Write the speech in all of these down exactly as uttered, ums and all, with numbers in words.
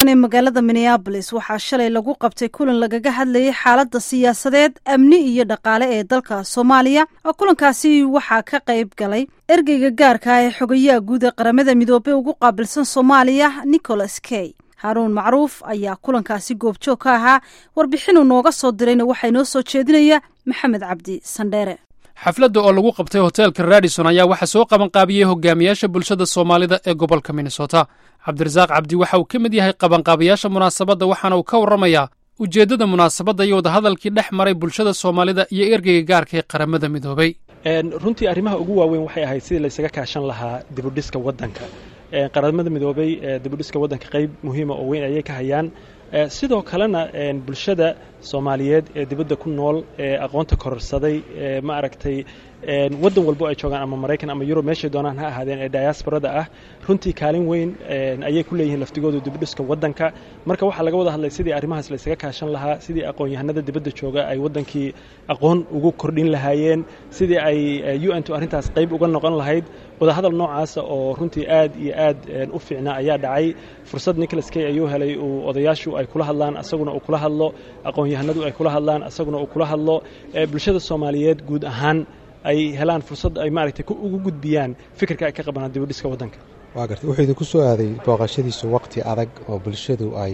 magaalada Minneapolis waxaa shalay lagu qabtay kulan lagaga hadlayay xaaladda siyaasadeed, amni iyo dhaqaale ee dalka Soomaaliya. Kulankaasi waxaa ka qayb galay ergeyga gaarka ah ee xogayaha guud ee qaramada midoobay ugu qaabilsan Soomaaliya, Nicholas K. Haruun Macruuf ayaa kulankaasi goobjoog ka ahaa. Warbixin uu nooga soo dirayna waxaa inoo soo jeedinaya Maxamed Cabdi Sandheere. xafladda oo lagu qabtay hoteelka Radisson ayaa waxa soo qaban qaabiyay hogaamiyaasha bulshada Soomaalida ee gobolka Minnesota. Cabdirasaaq Cabdi waxa uu ka mid yahay qaban qaabiyaasha munaasabadda waxaana uu ka warramayaa ujeeddada munaasabadda iyo wadahadalkii dhex maray bulshada Soomaalida iyo ergeyga gaarka ee qaramada midoobay. runtii arrimaha ugu waaweyn waxay ahayd sidii la isaga kaashan lahaa dibudhiska waddanka. qaramada midoobay dibudhiska waddanka qayb muhiima oo weyn ayay ka hayaan. sidoo kalena bulshada Soomaaliyeed ee dibadda ku nool ee aqoonta kororsaday ma aragtay waddan walbo ay joogaan ama Mareykan ama Yurub meeshay doonaan ha ahaadeen ee diasporada ah runtii kaalin weyn ayay ku leeyihiin laftigooda dibudhiska waddanka. marka waxaa laga wada hadlay sidii arrimahaas la isaga kaashan lahaa, sidii aqoon-yahanada dibadda jooga ay waddankii aqoon ugu kordhin lahaayeen, sidii ay U N tu arrintaas qayb uga noqon lahayd. wadahadal noocaasa oo runtii aad iyo aad u fiicnaa ayaa dhacay. fursad Nicholas K ayuu helay uu odayaashu ay kula hadlaan, asaguna uu kula hadlo, aqoon-yahanadu ay kula hadlaan, asaguna uu kula hadlo. bulshada Soomaaliyeed guud ahaan ay helaan fursad ay maaragtay ugu gudbiyaan fikirka ay ka qabaan dibudhiska waddanka. waa gartay wuxuu idinku soo aaday booqashadiisu waqti adag oo bulshadu ay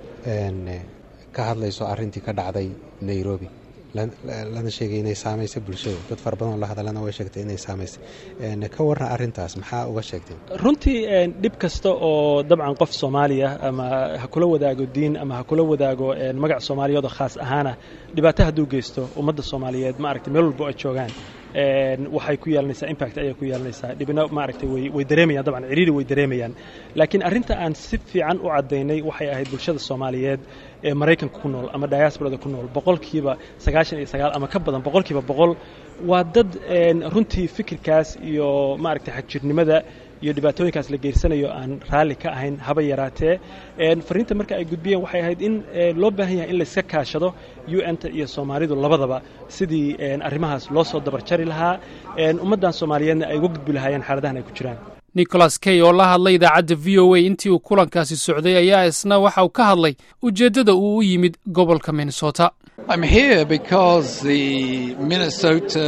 ka hadlayso arrintii ka dhacday Nairobi, lana sheegay inay saamaysay bulshada. dad fara badan oo la hadalana way sheegtay inay saamaysay. ka warran arrintaas maxaa uga sheegteen? runtii dhib kasta oo dabcan qof Soomaaliya ama ha kula wadaago diin ama ha kula wadaago magac Soomaaliyeed oo khaas ahaana dhibaato hadduu geysto ummadda Soomaaliyeed ma aragtay meel walba ay joogaan waxay ku yeelanaysaa impact ayay ku yeelanaysaa. dhibina ma aragtay way way dareemayaan, dabcan ciriiri way dareemayaan. laakiin arrinta aan si fiican u cadaynay waxay ahayd bulshada Soomaaliyeed ee Mareykanka ku nool ama diasporada ku nool boqolkiiba sagaashan iyo sagaal ama ka badan boqolkiiba boqol waa dad runtii fikirkaas iyo ma aragtay xagjirnimada iyo dhibaatooyinkaas la geersanayo aan raalli ka ahayn haba yaraatee. fariinta marka ay gudbiyeen waxay ahayd in loo baahan yahay in la iska kaashado U N ta iyo Soomaalidu labadaba sidii arrimahaas loo soo dabarjari lahaa, ummaddan Soomaaliyeedna ay uga gudbi lahaayeen xaaladahan ay ku jiraan. Nicholas K oo la hadlay idaacadda V O A intii uu kulankaasi socday ayaa isna waxa uu ka hadlay ujeeddada uu u yimid gobolka Minnesota. I'm here because the Minnesota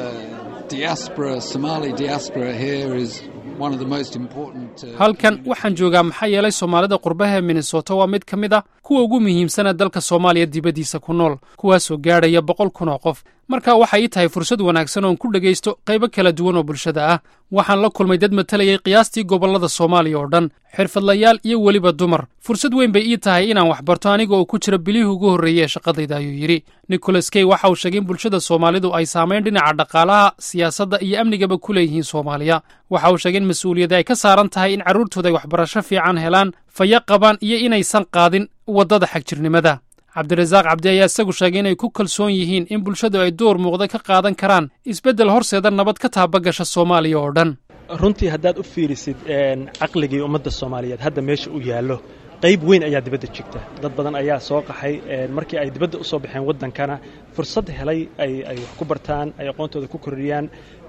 diaspora, Somali diaspora here is one of the most important. halkan waxaan joogaa maxaa yeelay Soomaalida qurbaha Minnesota waa mid ka mid ah kuwa ugu muhiimsan ee dalka Soomaaliya dibadiisa ku nool, kuwaasoo gaadhaya boqol kun oo qof. marka waxay ii tahay fursad wanaagsan oon ku dhagaysto qaybo kala duwan oo bulshada ah. waxaan la kulmay dad matalayay qiyaastii gobollada Soomaaliya oo dhan, xirfadlayaal iyo weliba dumar. fursad weyn bay ii tahay inaan wax barto aniga oo ku jira bilihii ugu horreeyay ee shaqadayda, ayuu yidhi. Nicholas K waxa uu sheegay in bulshada Soomaalidu ay saamayn dhinaca dhaqaalaha, siyaasadda iyo amnigaba ku leeyihiin Soomaaliya. waxa uu sheegay in mas-uuliyadda ay ka saaran tahay in carruurtooda ay waxbarasho fiican helaan, faya qabaan iyo inaysan qaadin waddada xagjirnimada. Cabdirasaaq Cabdi ayaa isagu sheegay inay ku kalsoon yihiin in bulshadu ay door muuqda ka qaadan karaan isbeddel horseeda nabad ka taabagasha Soomaaliya oo dhan. runtii haddaad u fiirisid caqligii ummadda Soomaaliyeed hadda meesha uu yaallo qayb weyn ayaa dibadda jirta. dad badan ayaa soo qaxay markii ay dibadda u soo baxeen waddankana fursad helay ay ay wax ku bartaan, ay aqoontooda ku kordhiyaan.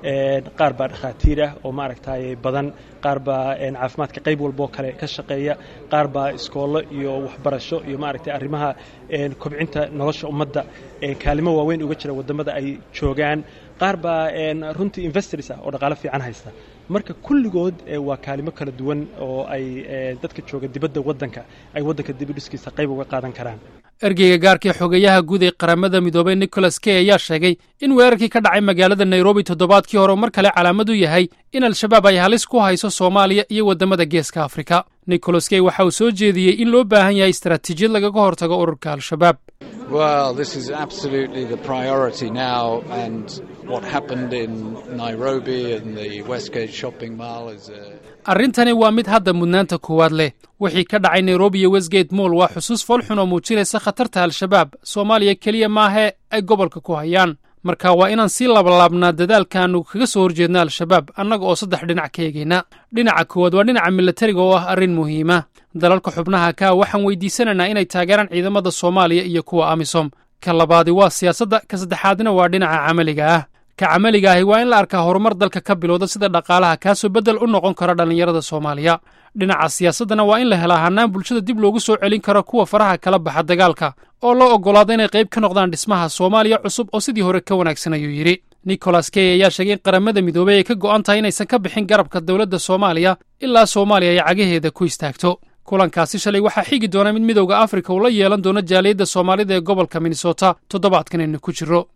qaar baa dhakhaatiir ah oo ma aragtay badan, qaar baa caafimaadka qayb walbo kale ka shaqeeya, qaar baa iskoolo iyo waxbarasho iyo ma aragtay arrimaha kobcinta nolosha ummadda kaalimo waaweyn uga jira wadamada ay joogaan. qaar baa runtii investors ah oo dhaqaale fiican haysta. marka kulligood waa kaalimo kala duwan oo ay dadka jooga dibadda waddanka ay waddanka dibudhiskiisa qayb uga qaadan karaan. ergeyga gaarka ee xogayaha guud ee qaramada midoobay Nicholas K ayaa sheegay in weerarkii ka dhacay magaalada Nairobi toddobaadkii hore mar kale calaamad u yahay in al-shabaab ay halis ku hayso Soomaaliya iyo wadamada Geeska Afrika. Nicholas K waxa uu soo jeediyey in loo baahan yahay istaraatiijiyad lagaga hortago ururka al-shabaab. Well, this is absolutely the priority now, and what happened in Nairobi and the Westgate shopping mall is a... arrintani waa mid hadda mudnaanta koowaad leh. wixii ka dhacay Nairobi iyo Westgate Mall waa xusuus foolxun oo muujinaysa khatarta al-shabaab Soomaaliya keliya maahe ay gobolka ku hayaan. marka waa inaan sii labalaabnaa dadaalkaanu kaga soo horjeedna al-shabaab annaga oo saddex dhinac ka eegayna. dhinaca koowaad waa dhinaca militariga oo ah arrin muhiima. dalalka xubnaha ka waxaan weydiisanaynaa inay taageeraan ciidamada Soomaaliya iyo kuwa AMISOM. ka labaadi waa siyaasadda, ka saddexaadna waa dhinaca camaliga ah. ka camaliga ahi waa in la arkaa horumar dalka ka bilowda sida dhaqaalaha kaasoo beddel u noqon kara dhallinyarada Soomaaliya. dhinaca siyaasaddana waa in la helaa hannaan bulshada dib loogu soo celin karo kuwa faraha kala baxa dagaalka oo loo oggolaado inay qayb ka noqdaan dhismaha Soomaaliya cusub oo sidii hore ka wanaagsan ayuu yidhi. Nicholas Kay ayaa sheegay in qaramada midoobay ay ka go'an tahay inaysan ka bixin garabka dowladda Soomaaliya ilaa Soomaaliya ay cagaheeda ku istaagto. kulankaasi shalay waxaa xigi doona mid midowga Afrika uu la yeelan doono jaaliyadda Soomaalida ee gobolka Minnesota toddobaadkan aynu ku jirro.